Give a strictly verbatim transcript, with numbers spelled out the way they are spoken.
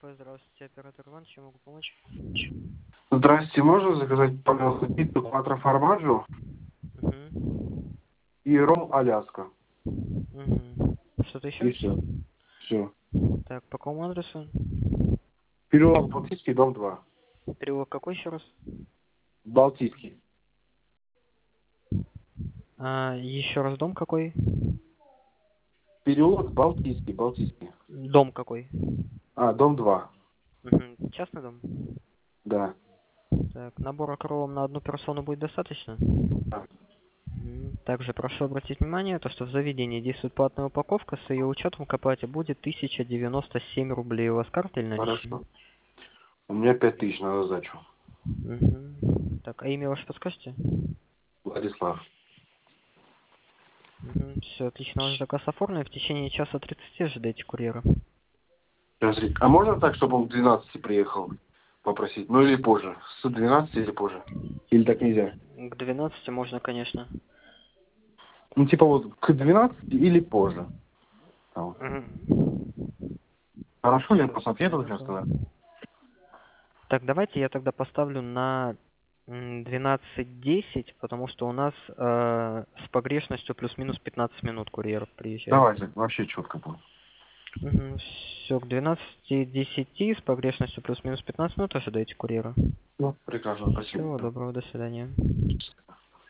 кафе, здравствуйте, оператор Иван, чем могу помочь? Здрасте, можно заказать, пожалуйста, пиццу кватро формаджо Угу. и ролл Аляска. Угу. Что-то еще? И все. Все. Так, по какому адресу? Переулок Балтийский, дом два. Переулок какой еще раз? Балтийский. А, еще раз дом какой? Переулок Балтийский, Балтийский. Дом какой? А, дом два. Угу. Частный дом? Да. Так, набора кролом на одну персону будет достаточно? Да. М, Также прошу обратить внимание, то, что в заведении действует платная упаковка, с ее учетом к оплате будет тысяча девяносто семь рублей. У вас карта или наличные? Хорошо. У меня пять тысяч на сдачу. Угу. Так, а имя ваше подскажете? Владислав. Угу. Все, отлично, ваш заказ оформлен. В течение часа тридцати ожидайте курьера. Подожди, а можно так, чтобы он к двенадцати приехал попросить? Ну или позже. С двенадцати или позже? Или так нельзя? К двенадцати можно, конечно. Ну типа вот к двенадцати или позже. Там. Угу. Хорошо, я Все, просто отъеду сейчас хорошо. тогда. Так, давайте я тогда поставлю на м, двенадцать десять, потому что у нас э, с погрешностью плюс-минус пятнадцать минут курьер приезжает. Давайте, вообще четко будет. Все, к двенадцати десяти с погрешностью плюс-минус пятнадцать минут ожидайте курьера. Ну, прекрасно, спасибо. Всего доброго, до свидания.